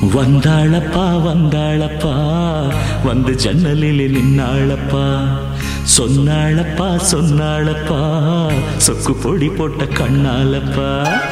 வந்தாளப்பா வந்தாளப்பா வந்து ஜன்னலில் நின்னாளப்பா சொன்னாளப்பா சொன்னாளப்பா சொக்கு பொடி போட்ட கண்ணாலப்பா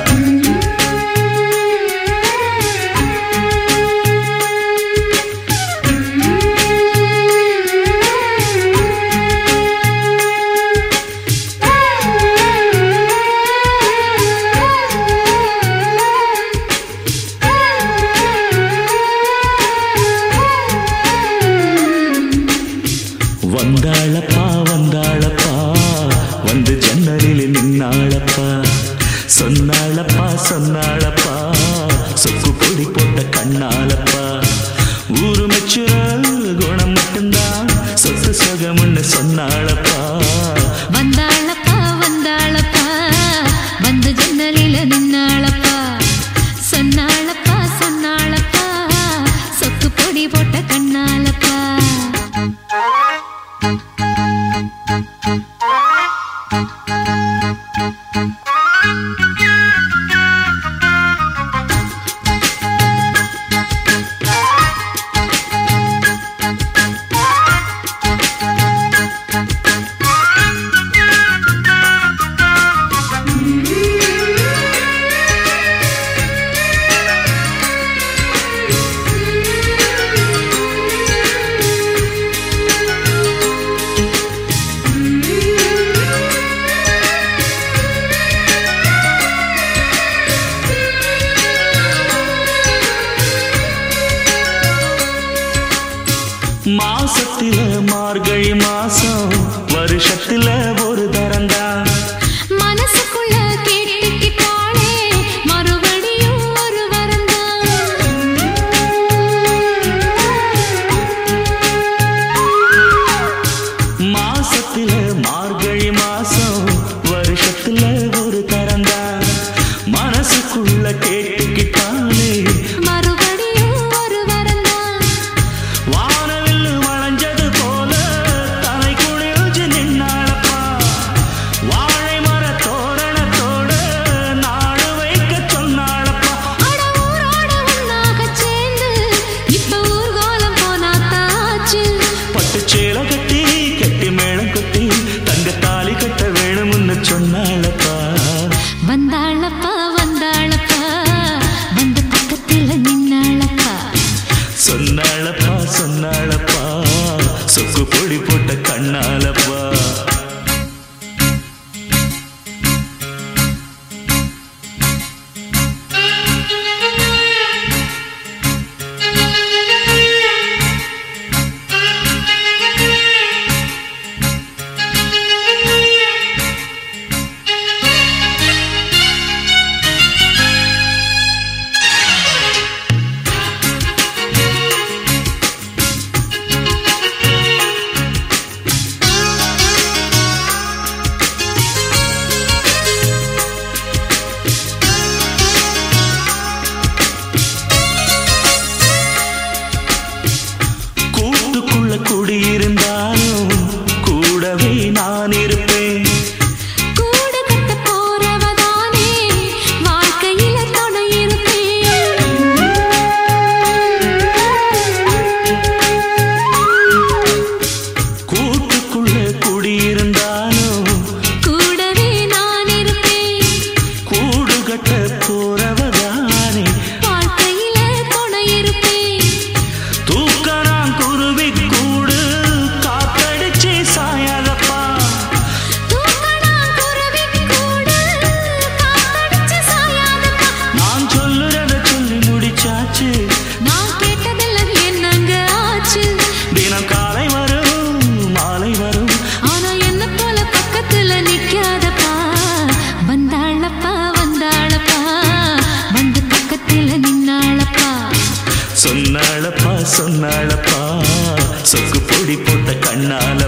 வந்தாளப்பா வந்தாளப்பா வந்து ஜன்னலில் நின்னாளப்பா சொன்னாளப்பா சொன்னாளப்பா சொக்கு பொடி போட்ட கண்ணாலப்பா ஊரு மெச்சுற குணம் மட்டும்தான் சொத்து சொகம்னு சொன்னாளப்பா வந்தாளப்பா வந்தாளப்பா வந்து ஜன்னலில் நின்னாளப்பா சொன்னாளப்பா சொன்னாளப்பா சொக்கு பொடி போட்ட கண்ணாலப்பா மாசத்தில மார்கழி மாசம் வருஷத்துல ஒரு தரந்தா மனசுக்குள்ள கேட்டுக்கிட்டாளே மறுபடியும் ஒரு வரந்தா மாசத்தில மார்கழி மாசம் வருஷத்துல ஒரு தரந்தா மனசுக்குள்ள கேட்டுக்கிட்டாளே சொன்னாளப்பா வந்தாளப்பா வந்தாளப்பா வந்து பக்கத்துல நின்னாளப்பா சொன்னாளப்பா சொன்னாளப்பா சொக்கு பொடி போட்ட கண்ணாலப்பா குடியிருந்தாலும் கூடவே நான் இருப்பேன் கூட கட்ட போறவதானே வாழ்க்கையில துணை இருப்பேன் கூட்டுக்குள்ள குடியிருந்தாலும் கூடவே நான் இருப்பேன் கூடு கட்ட போறவதானே வாழ்க்கையில துணை இருப்பேன் தூக்கறான் குருவி கூடு காத்தடிச்சு சாயாதப்பா தூக்கறான் குருவி கூடு காத்தடிச்சு சாயாதப்பா நான் சொல்லுறத சொல்லி முடிச்சாச்சு நான் கேட்டதெல்லாம் என்னங்க ஆச்சு தினம் காலை வரும் மாலை வரும் ஆனா என்ன போல பக்கத்துல நிக்காதப்பா வந்தாளப்பா வந்தாளப்பா வந்து பக்கத்துல நின்னாளப்பா சொன்னாளப்பா சொன்னாளப்பா சொக்கு பொடி போட்ட கண்ணால